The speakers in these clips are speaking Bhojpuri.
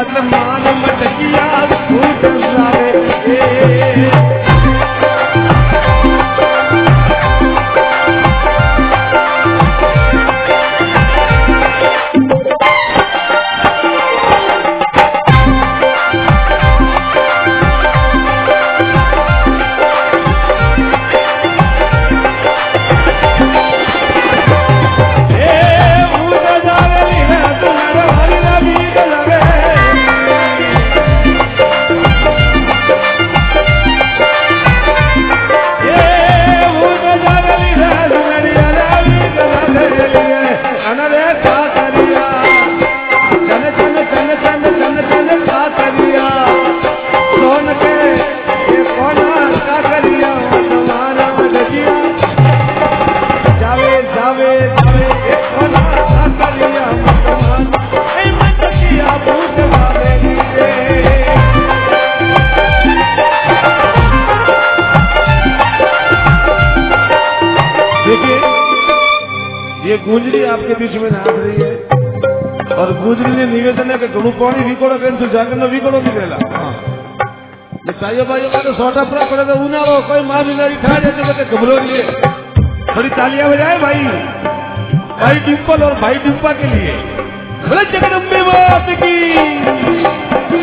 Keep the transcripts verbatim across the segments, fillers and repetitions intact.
मत मान मटकिया फूट जावे गुजरी आपके बीच में नाच रही है और गुजरी ने निवेदन है कि घणु पानी वीकोड़ो के जागर नो वीकोड़ो निकलेला साइयो भाई का सोटा पूरा करे तो उनारो कोई मां बिगाड़ी खा जाए तो घबरो लिए थोड़ी तालियां बजाए भाई भाई डिंपल और भाई डिंपा के लिए बोले जगदम्बे मात की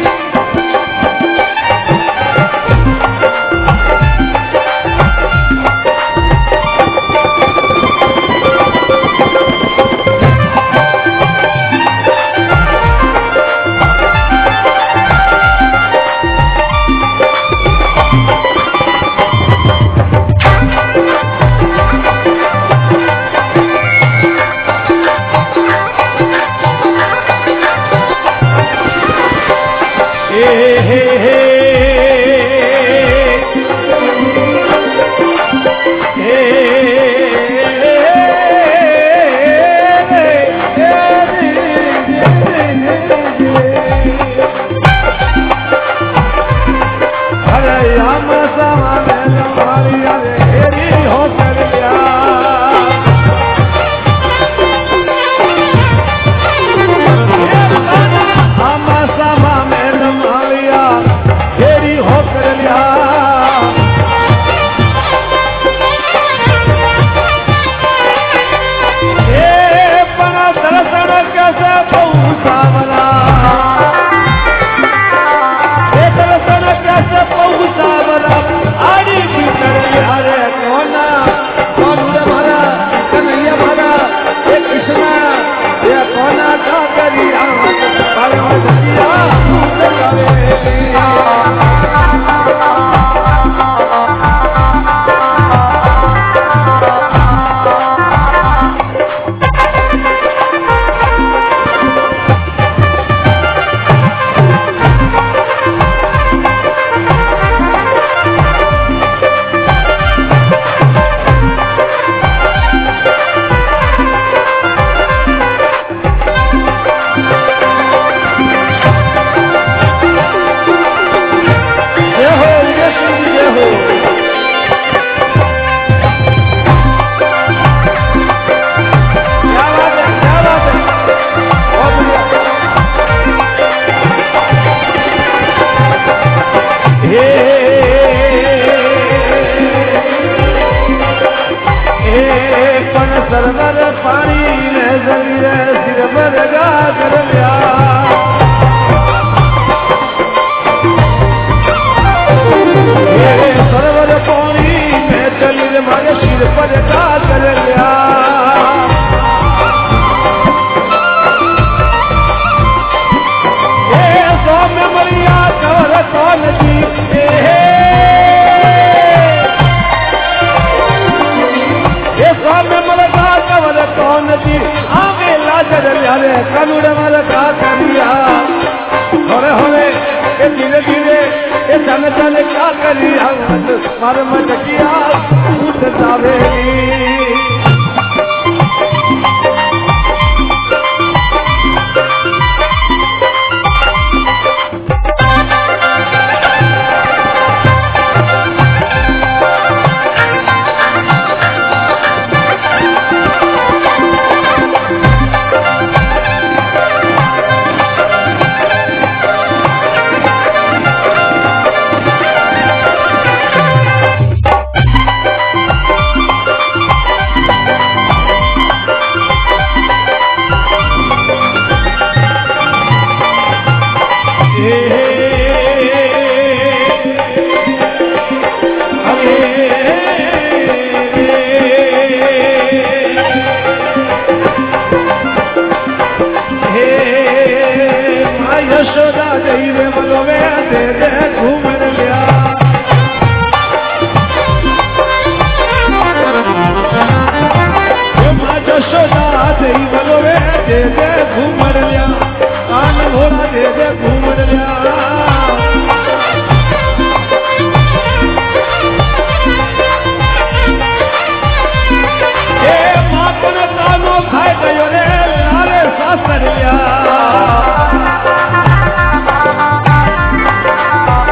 धीरे धीरे चल चल क्या करिया मर मटकिया उठ जावेगी जशोदा जई रे बलोवे दे दे घूमर लिया माँ जशोदा जई बलोवे दे दे घूमर लिया कान घोड़ा दे दे घूमर लिया ए माँ को तानो खाए गयो रे लारे सासर लिया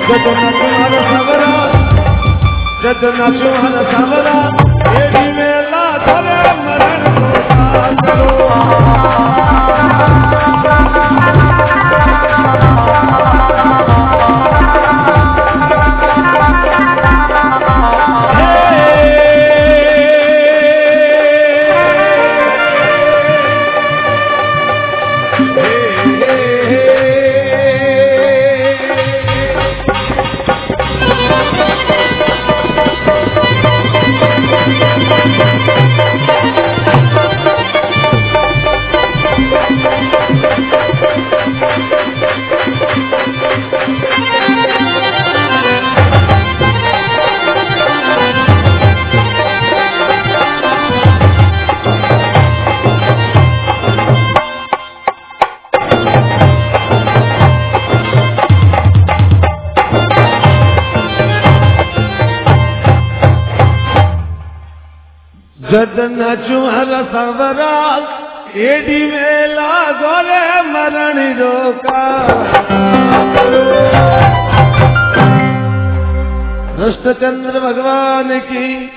जद नाचो हर सावरा जद नाचो हर सावरा एडी मेला धरे मरण को करो जद नाचू हर सावरा एडी मेला गोरे मरण रोका कृष्णचंद्र भगवान की